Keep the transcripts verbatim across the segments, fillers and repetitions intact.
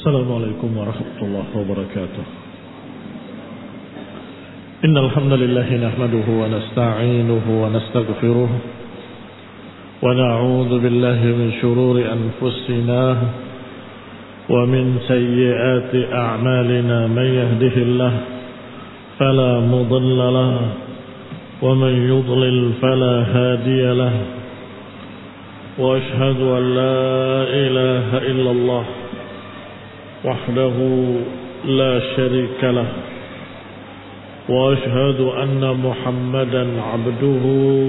السلام عليكم ورحمة الله وبركاته. إن الحمد لله نحمده ونستعينه ونستغفره ونعوذ بالله من شرور أنفسنا ومن سيئات أعمالنا. من يهده الله فلا مضل له ومن يضلل فلا هادي له، وأشهد أن لا إله إلا الله وحده لا شريك له، وأشهد أن محمدا عبده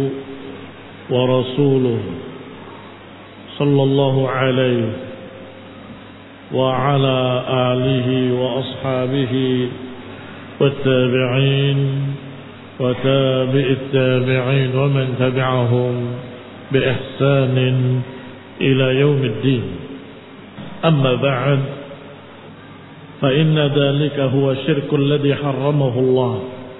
ورسوله صلى الله عليه وعلى آله وأصحابه والتابعين وتابع التابعين ومن تبعهم بإحسان إلى يوم الدين. أما بعد، فإن ذلك هو الشرك الذي حرمه الله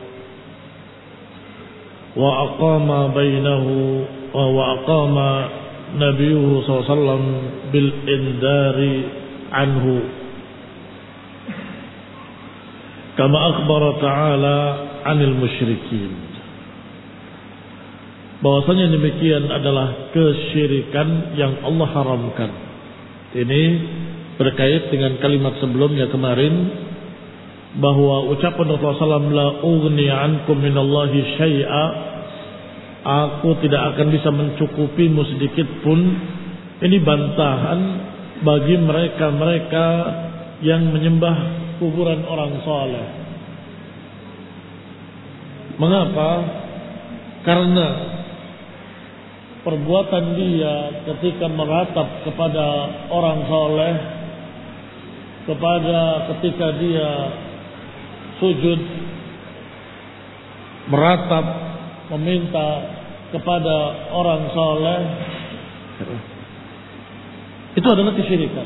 وأقام بينه وأقام نبيه صلى الله عليه وسلم بالإنذار عنه، كما أخبر تعالى عن المشركين. Bahwasanya demikian adalah kesyirikan yang Allah haramkan. Ini berkait dengan kalimat sebelumnya kemarin, bahwa ucapan Rasulullah sallallahu alaihi wasallam, la ughni ankum minallahi syai'a, aku tidak akan bisa mencukupimu sedikit pun. Ini bantahan bagi mereka-mereka yang menyembah kuburan orang saleh. Mengapa? Karena perbuatan dia ketika meratap kepada orang saleh, kepada ketika dia sujud, meratap, meminta kepada orang saleh, itu adalah kesyirikan.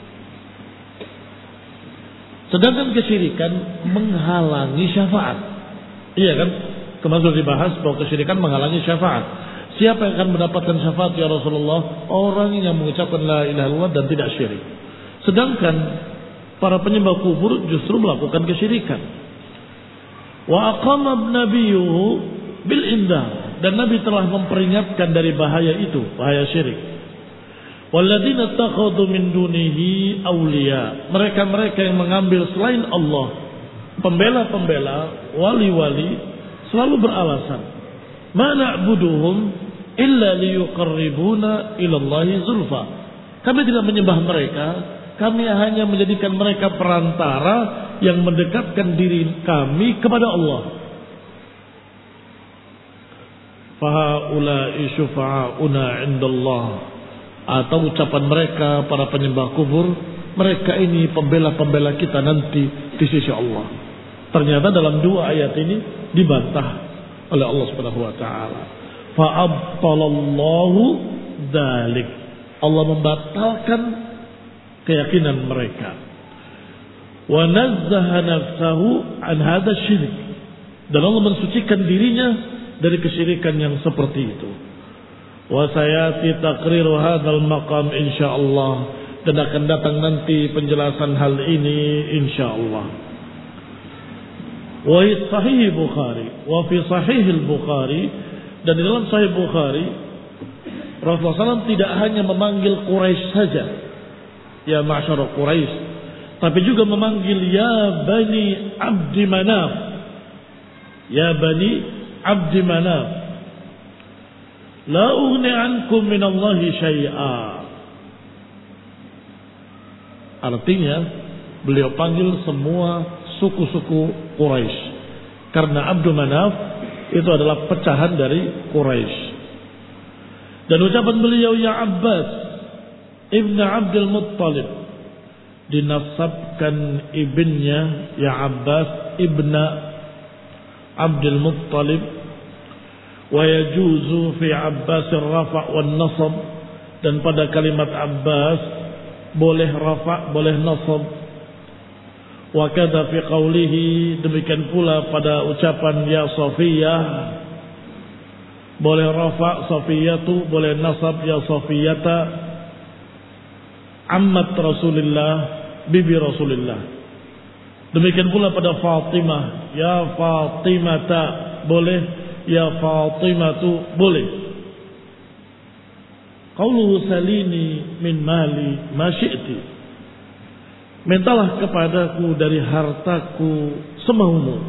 Sedangkan kesyirikan menghalangi syafaat. Iya kan? Kemarin sudah dibahas bahwa kesyirikan menghalangi syafaat. Siapa yang akan mendapatkan syafaat ya Rasulullah? Orang yang mengucapkan la ilaha illallah dan tidak syirik. Sedangkan para penyembah kubur justru melakukan kesyirikan. Wa aqama nabiyuhu bil indar, dan Nabi telah memperingatkan dari bahaya itu, bahaya syirik. Walladzina takhadhu min dunihi awliya, mereka-mereka yang mengambil selain Allah pembela-pembela, wali-wali, selalu beralasan, ma na'buduhum illa liyuqarribuna ilallahi zulfa. Kami tidak menyembah mereka, kami hanya menjadikan mereka perantara yang mendekatkan diri kami kepada Allah. Fahaula'i syufa'una indallah, atau ucapan mereka para penyembah kubur, mereka ini pembela-pembela kita nanti di sisi Allah. Ternyata dalam dua ayat ini dibantah oleh Allah Subhanahu wa taala. Fa'abtalallahu dzalik, Allah membatalkan keyakinan mereka. Wa nazzaha nafsahu an hadha syirik, dan Allah mensucikan dirinya dari kesyirikan yang seperti itu. Wa sayati taqriru hadzal maqam insyaallah, dan akan datang nanti penjelasan hal ini insyaallah. Wa fi sahih Bukhari, wa fi sahih al-Bukhari, dan di dalam sahih Bukhari Rasulullah sallallahu alaihi wasallam tidak hanya memanggil Quraisy saja, ya ma'syar Quraisy, tapi juga memanggil ya bani Abdi Manaf, ya bani Abdi Manaf, la ughni ankum minallahi syai'a. Artinya beliau panggil semua suku-suku Quraisy, karena Abdul Manaf itu adalah pecahan dari Quraisy. Dan ucapan beliau ya Abbas ibn Abdul Muttalib, dinasabkan ibnnya ya Abbas ibn Abdul Muttalib. Wa yajuzu fi Abbas ar-rafa' wan nasab, dan pada kalimat Abbas boleh rafa' boleh nasab. Wa kadza fi qawlihi, demikian pula pada ucapan ya Safiyah, boleh rafa' Safiyatu, boleh nasab ya Safiyata. Ammat Rasulullah, bibi Rasulullah. Demikian pula pada Fatimah, ya Fatimata boleh, ya Fatimatu boleh. Qauluhu salini min mali ma syi'ti. Mintalah kepadaku dari hartaku semaumu.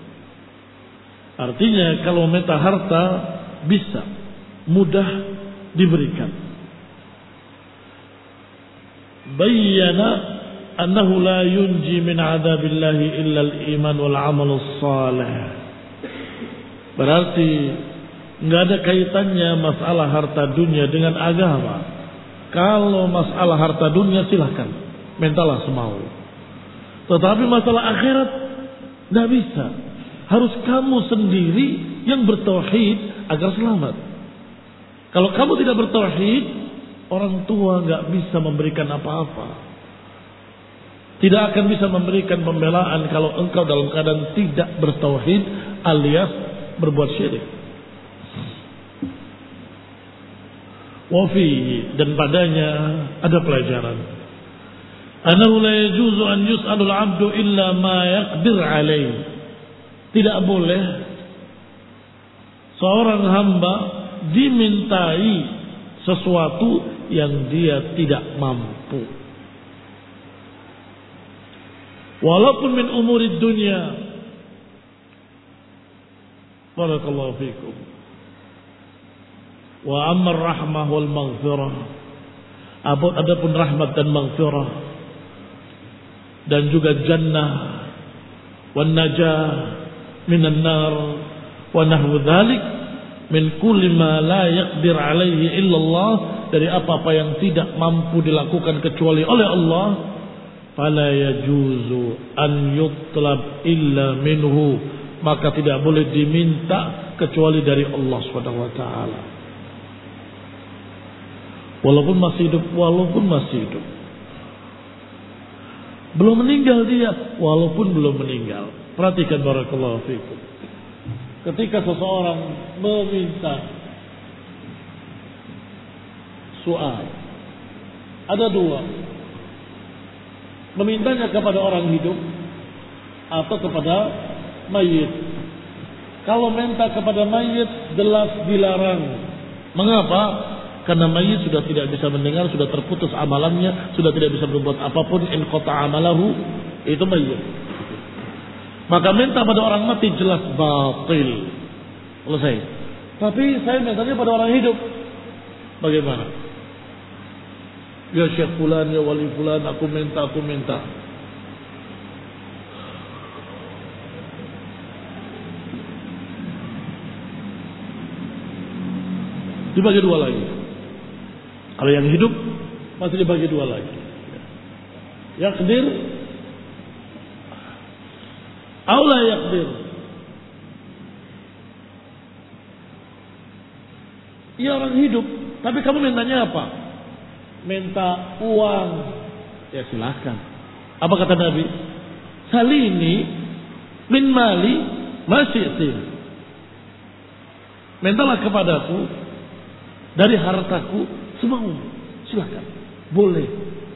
Artinya kalau minta harta bisa mudah diberikan. Bayyana annahu la yunji min adzabillahi illa al-iman wal 'amalus salih. Berarti enggak ada kaitannya masalah harta dunia dengan agama. Kalau masalah harta dunia silahkan, mintalah semau. Tetapi masalah akhirat enggak bisa. Harus kamu sendiri yang bertauhid agar selamat. Kalau kamu tidak bertauhid, orang tua enggak bisa memberikan apa-apa. Tidak akan bisa memberikan pembelaan kalau engkau dalam keadaan tidak bertauhid alias berbuat syirik. Wafi, dan padanya ada pelajaran. Annahu la yajuzu an yus'alul 'abdu illa ma yaqdir 'alaih. Tidak boleh seorang hamba dimintai sesuatu yang dia tidak mampu. Walaupun min umurid dunia. Barakallahu fikum. Wa amma rahmah wal maghfirah. Adapun rahmat dan maghfirah dan juga jannah wan najah minan nar wa nahwu dzalik min kulli ma la yaqdir alaihi illa Allah, dari apa-apa yang tidak mampu dilakukan kecuali oleh Allah, fala yajuzu an yutlab illa minhu, maka tidak boleh diminta kecuali dari Allah Subhanahu wa taala. Walaupun masih hidup, walaupun masih hidup. Belum meninggal dia, walaupun belum meninggal. Perhatikan barakallahu fikum. Ketika seseorang meminta soal, ada dua. Memintanya kepada orang hidup atau kepada mayit. Kalau minta kepada mayit jelas dilarang. Mengapa? Karena mayit sudah tidak bisa mendengar, sudah terputus amalannya, sudah tidak bisa berbuat apapun. In qata amalahu, itu mayit. Maka minta pada orang mati jelas batil. Selesai. Tapi saya mintanya pada orang hidup. Bagaimana? Ya Syekh fulan, ya wali fulan, aku minta, aku minta. Dibagi dua lagi. Kalau yang hidup masih dibagi dua lagi. Yaqdir aula yaqdir. Ya orang hidup, tapi kamu mintanya apa? Minta uang. Ya silahkan. Apa kata Nabi? Salini min mali ma syi'ti. Mintalah kepadaku dari hartaku semau. Silahkan. Boleh.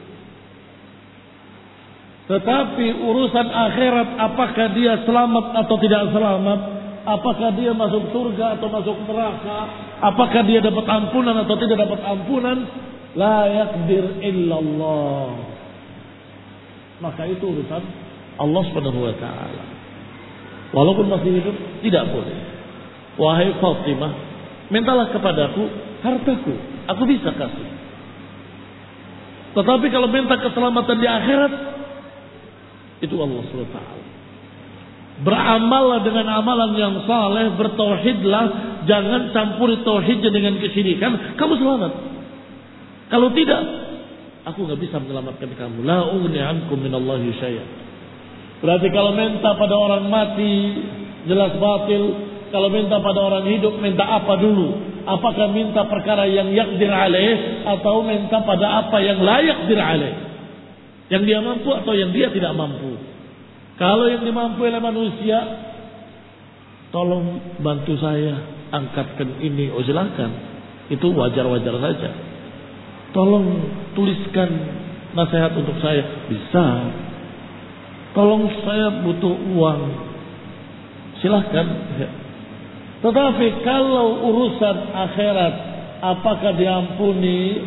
Tetapi urusan akhirat, apakah dia selamat atau tidak selamat, apakah dia masuk surga atau masuk neraka, apakah dia dapat ampunan atau tidak dapat ampunan, la yaqdir illallah. Maka itu urusan Allah Subhanahu wa taala. Walaupun masih hidup tidak boleh. Wahai Fatimah, mintalah kepadaku hartaku, aku bisa kasih. Tetapi kalau minta keselamatan di akhirat, itu Allah Subhanahu wa taala. Beramallah dengan amalan yang saleh, bertauhidlah, jangan campuri tauhidnya dengan kesyirikan, kamu selamat. Kalau tidak, aku nggak bisa menyelamatkan kamu. La ughni ankum minallahi syai'a. Berarti kalau minta pada orang mati jelas batil. Kalau minta pada orang hidup, minta apa dulu? Apakah minta perkara yang yaqdir alaih atau minta pada apa yang la yaqdir alaih? Yang dia mampu atau yang dia tidak mampu? Kalau yang dimampu oleh manusia, tolong bantu saya angkatkan ini, oh silakan. Itu wajar-wajar saja. Tolong tuliskan nasihat untuk saya. Bisa. Tolong saya butuh uang. Silahkan. Tetapi kalau urusan akhirat, apakah diampuni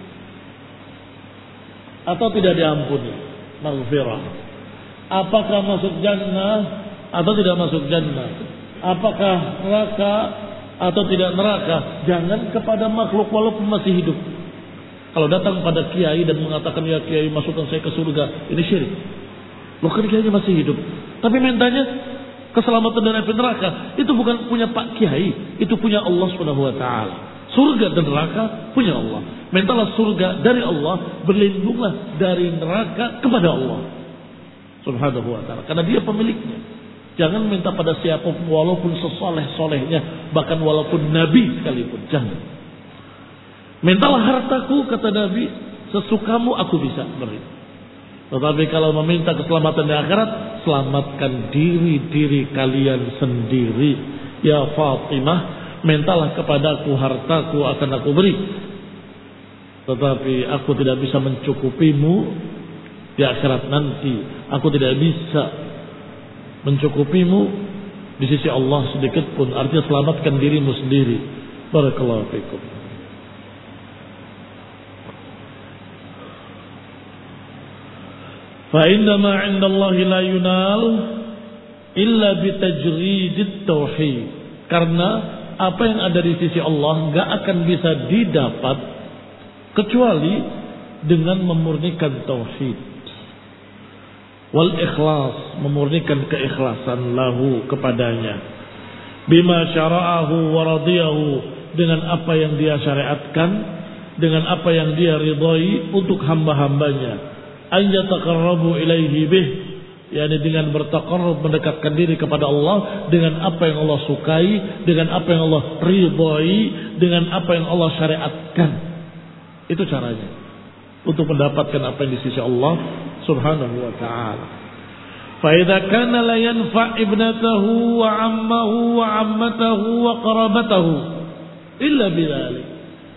atau tidak diampuni? Maghfirah. Apakah masuk jannah atau tidak masuk jannah? Apakah neraka atau tidak neraka? Jangan kepada makhluk walaupun masih hidup. Kalau datang pada kiai dan mengatakan, ya kiai masukkan saya ke surga, ini syirik. Loh kan kiai masih hidup, tapi mintanya keselamatan dari api neraka. Itu bukan punya Pak Kiai, itu punya Allah Subhanahu wa taala. Surga dan neraka punya Allah. Mintalah surga dari Allah, berlindunglah dari neraka kepada Allah Subhanahu wa taala, karena Dia pemiliknya. Jangan minta pada siapapun walaupun sesoleh-solehnya, bahkan walaupun nabi sekalipun, jangan. Mintalah hartaku, kata Nabi, sesukamu aku bisa beri. Tetapi kalau meminta keselamatan di akhirat, selamatkan diri-diri kalian sendiri. Ya Fatimah, mintalah kepadaku hartaku akan aku beri. Tetapi aku tidak bisa mencukupimu di akhirat nanti. Aku tidak bisa mencukupimu di sisi Allah sedikit pun. Artinya selamatkan dirimu sendiri. Barakallahu fikum. Fa inna ma 'inda Allah la yunal illa bitajridit tauhid. Karena apa yang ada di sisi Allah enggak akan bisa didapat kecuali dengan memurnikan tauhid. Wal ikhlas, memurnikan keikhlasan lahu kepadanya. Bima syara'ahu wa radiyahu, dengan apa yang Dia syariatkan, dengan apa yang Dia ridhai untuk hamba-hambanya. An yataqarrabu ilaihi bih, yakni dengan bertaqarrub, mendekatkan diri kepada Allah dengan apa yang Allah sukai, dengan apa yang Allah ridhai, dengan apa yang Allah syariatkan. Itu caranya untuk mendapatkan apa yang di sisi Allah Subhanahu wa ta'ala. Fa idza kana la yanfa' ibnatahu wa 'ammahu wa 'ammatahu wa qarabatahu illa bidzalik.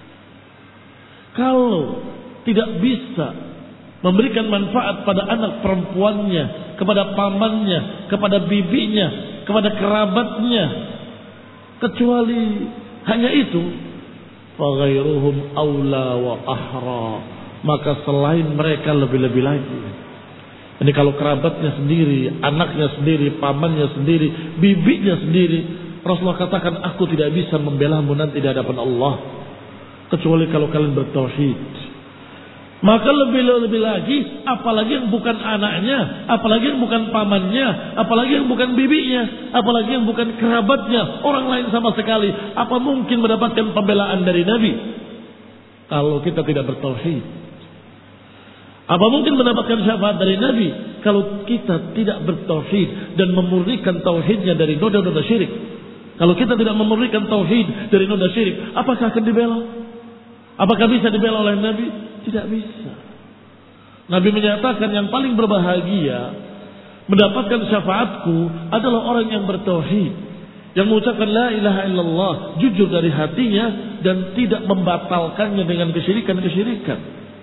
Kalau tidak bisa memberikan manfaat pada anak perempuannya, kepada pamannya, kepada bibinya, kepada kerabatnya, kecuali hanya itu, fa ghairuhum aula wa ahra, maka selain mereka lebih-lebih lagi. Ini kalau kerabatnya sendiri, anaknya sendiri, pamannya sendiri, bibinya sendiri, Rasulullah katakan, aku tidak bisa membelamu nanti di hadapan Allah kecuali kalau kalian bertauhid. Maka lebih-lebih lagi, apalagi yang bukan anaknya, apalagi yang bukan pamannya, apalagi yang bukan bibinya, apalagi yang bukan kerabatnya, orang lain sama sekali. Apa mungkin mendapatkan pembelaan dari Nabi kalau kita tidak bertauhid? Apa mungkin mendapatkan syafaat dari Nabi kalau kita tidak bertauhid dan memurnikan tauhidnya dari noda-noda syirik? Kalau kita tidak memurnikan tauhid dari noda syirik, apakah akan dibela? Apakah bisa dibela oleh Nabi? Tidak bisa. Nabi menyatakan yang paling berbahagia mendapatkan syafaatku adalah orang yang bertauhid, yang mengucapkan la ilaha illallah jujur dari hatinya dan tidak membatalkannya dengan kesyirikan-kesyirikan.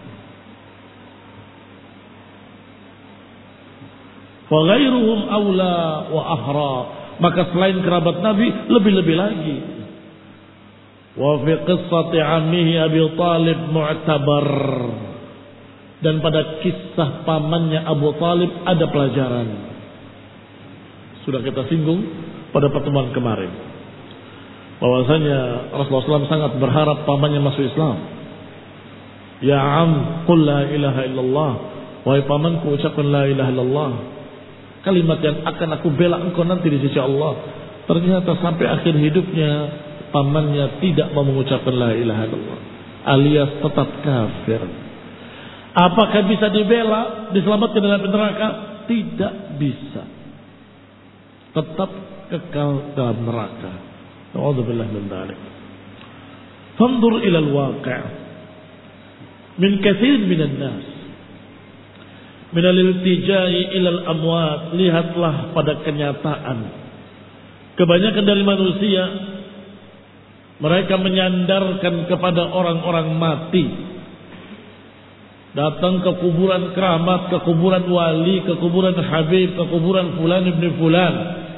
Fa ghairuhum aula wa ahra, maka selain kerabat Nabi lebih-lebih lagi. Wa fi qissati ammihi Abi Talib mu'tabar, dan pada kisah pamannya Abu Talib ada pelajaran. Sudah kita singgung pada pertemuan kemarin bahwasanya Rasulullah shallallahu alaihi wasallam sangat berharap pamannya masuk Islam. Ya am, qul la ilaha illallah, wahai pamanku ucapkan la ilaha illallah, kalimat yang akan aku bela engkau nanti di sisi Allah. Ternyata sampai akhir hidupnya pamannya tidak mau mengucapkan la ilaha illallah, alias tetap kafir. Apakah bisa dibela, diselamatkan dari api neraka? Tidak bisa. Tetap kekal dalam neraka. A'udzubillahi min dzalik. Fanzur ila al-waqi' min katsir minan nas min al-iltijai ila al-amwat. Lihatlah pada kenyataan kebanyakan dari manusia, mereka menyandarkan kepada orang-orang mati. datang ke kuburan keramat, ke kuburan wali, ke kuburan habib, ke kuburan fulan ibn fulan.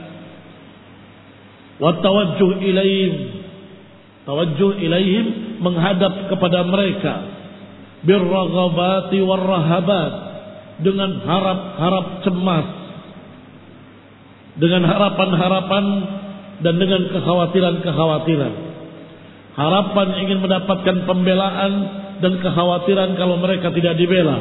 Wa tawajjuh ilaihim, tawajjuh ilaihim, menghadap kepada mereka, birraghabati warrahabat, dengan harap-harap cemas, dengan harapan-harapan dan dengan kekhawatiran-kekhawatiran. Harapan ingin mendapatkan pembelaan dan kekhawatiran kalau mereka tidak dibela.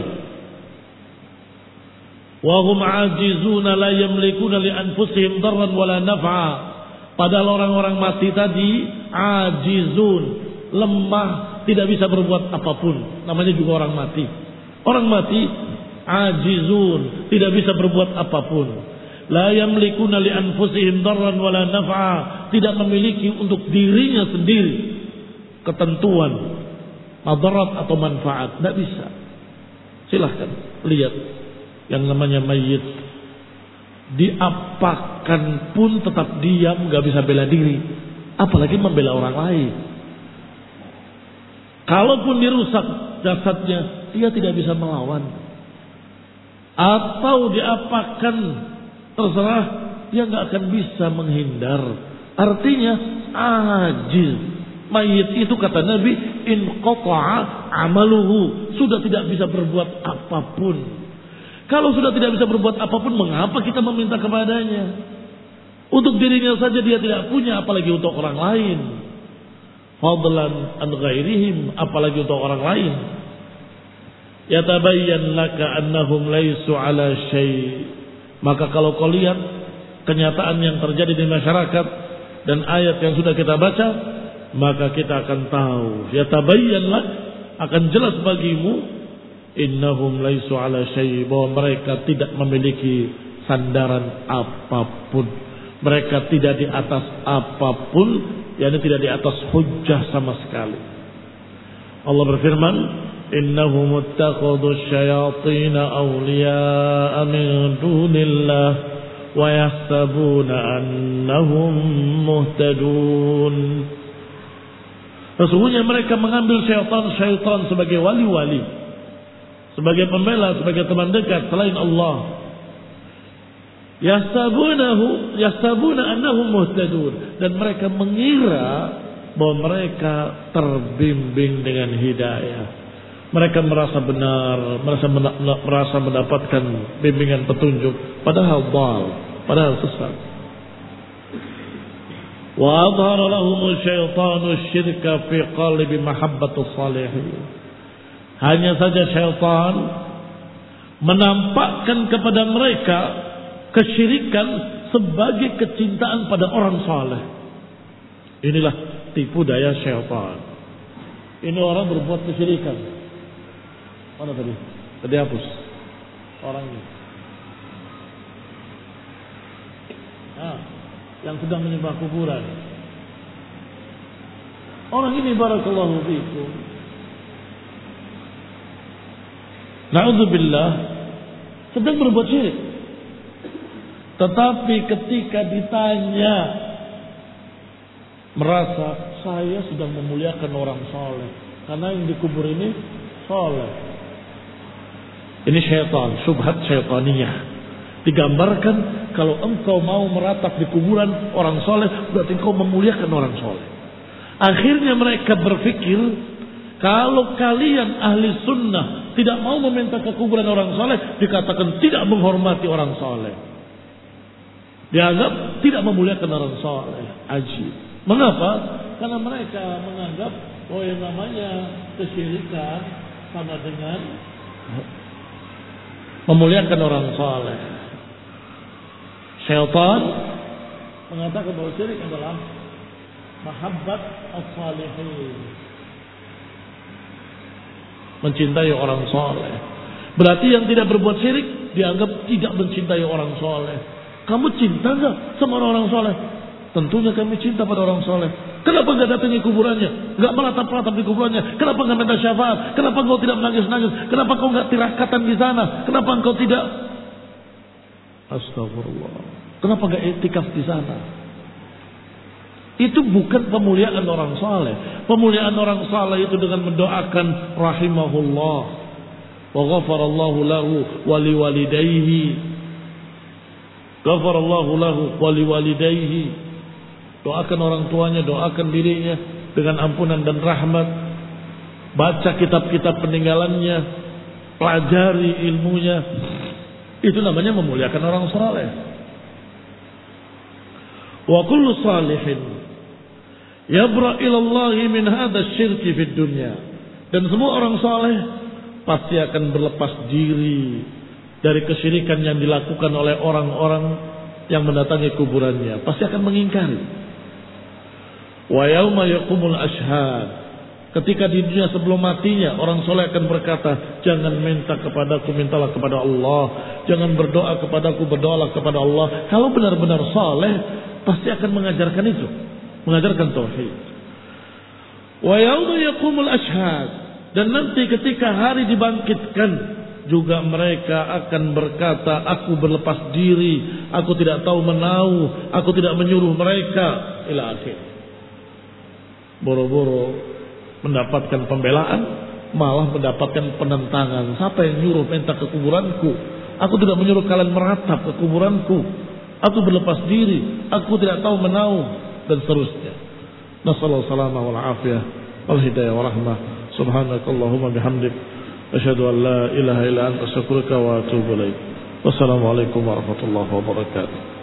Wa hum ajizuna la yamlikuna li anfusihim darran wala naf'a. Padahal orang-orang mati tadi ajizun, lemah, tidak bisa berbuat apapun. Namanya juga orang mati. Orang mati ajizun, tidak bisa berbuat apapun. La yamlikuna li anfusihim darran wala naf'a, tidak memiliki untuk dirinya sendiri ketentuan madarat atau manfaat, tidak bisa. Silahkan lihat yang namanya mayit, diapakan pun tetap diam, nggak bisa bela diri, apalagi membela orang lain. Kalaupun dirusak jasadnya, dia tidak bisa melawan. Atau diapakan, terserah, dia nggak akan bisa menghindar. Artinya ajiz. Mayit itu kata Nabi, in qata'a amaluhu, sudah tidak bisa berbuat apapun. Kalau sudah tidak bisa berbuat apapun, mengapa kita meminta kepadanya? Untuk dirinya saja dia tidak punya, apalagi untuk orang lain. Fadlan an ghairihim, apalagi untuk orang lain. Yatabayyan laka annahum laysu ala syai'. Maka kalau kau lihat kenyataan yang terjadi di masyarakat dan ayat yang sudah kita baca, maka kita akan tahu, yatabayyan lak, akan jelas bagimu, innahum laysu ala syai', bahwa mereka tidak memiliki sandaran apapun, mereka tidak di atas apapun, yakni tidak di atas hujjah sama sekali. Allah berfirman, innahum ittakhadhu asyayatin awliya'a min dunillah wa yahsabuna annahum muhtadun. Sesungguhnya mereka mengambil syaitan-syaitan sebagai wali-wali, sebagai pembela, sebagai teman dekat selain Allah. Yahsabunahu, yahsabuna annahum muhtadun, dan mereka mengira bahwa mereka terbimbing dengan hidayah. Mereka merasa benar, merasa merasa mendapatkan bimbingan petunjuk, padahal dhal, padahal sesat. Wa adhara lahum syaitanu syirka fi qalbi mahabbatus salihin. Hanya saja syaitan menampakkan kepada mereka kesyirikan sebagai kecintaan pada orang saleh. Inilah tipu daya syaitan. Ini orang berbuat kesyirikan. Mana tadi? Tadi hapus orangnya. Nah, yang sedang menyembah kuburan. Orang ini barakallahu fiikum, na'udzubillah, sedang berbuat syirik. Tetapi ketika ditanya, merasa saya sedang memuliakan orang soleh, karena yang dikubur ini soleh. Ini syaitan, syubhat syaitaniyah. Digambarkan kalau engkau mau meratap di kuburan orang soleh, berarti engkau memuliakan orang soleh. Akhirnya mereka berpikir, kalau kalian ahli sunnah tidak mau meminta ke kuburan orang soleh, dikatakan tidak menghormati orang soleh, dianggap tidak memuliakan orang soleh. Ajib. Mengapa? Karena mereka menganggap bahwa yang namanya kesyirikan sama dengan memuliakan orang soleh. Syaitan mengatakan bahwa syirik adalah mahabbat as-salihin, mencintai orang soleh. Berarti yang tidak berbuat syirik dianggap tidak mencintai orang soleh. Kamu cinta nggak sama orang soleh? Tentunya kami cinta pada orang soleh. Kenapa nggak datangi kuburannya? Nggak meratap-ratap di kuburannya? Kenapa nggak minta syafaat? Kenapa engkau tidak menangis-nangis? Kenapa engkau nggak tirakatan di sana? Kenapa engkau tidak? Astagfirullah. Kenapa nggak iktikaf di sana? Itu bukan pemuliaan orang saleh. Pemuliaan orang saleh itu dengan mendoakan rahimahullah, wa ghafarallahu lahu wa liwalidayhi. Ghafarallahu lahu wa liwalidayhi. Doakan orang tuanya, doakan dirinya dengan ampunan dan rahmat. Baca kitab-kitab peninggalannya, pelajari ilmunya. Itu namanya memuliakan orang saleh. Wa kullu salihin yabra ila Allah min hadha syirki fid dunya. Dan semua orang saleh pasti akan berlepas diri dari kesyirikan yang dilakukan oleh orang-orang yang mendatangi kuburannya. Pasti akan mengingkari. Wa yauma yaqumul ashhad. Ketika di dunia sebelum matinya, orang soleh akan berkata, jangan minta kepadaku, mintalah kepada Allah. Jangan berdoa kepadaku, berdoalah kepada Allah. Kalau benar-benar soleh, pasti akan mengajarkan itu, mengajarkan tauhid. Wa yauma yaqumul ashhad. Dan nanti ketika hari dibangkitkan, juga mereka akan berkata, aku berlepas diri, aku tidak tahu menau, aku tidak menyuruh mereka, ila akhir. Boro-boro mendapatkan pembelaan, malah mendapatkan penentangan. Siapa yang nyuruh minta ke kuburanku? Aku tidak menyuruh kalian meratap ke kuburanku. Aku berlepas diri, aku tidak tahu menau, dan seterusnya. Nasallahu salama wal afiyah wal hidayah wa rahmah. Subhanakallahumma bihamdik, asyhadu an la ilaha illa anta astaghfiruka wa atubu ilaik. Wassalamualaikum warahmatullahi wabarakatuh.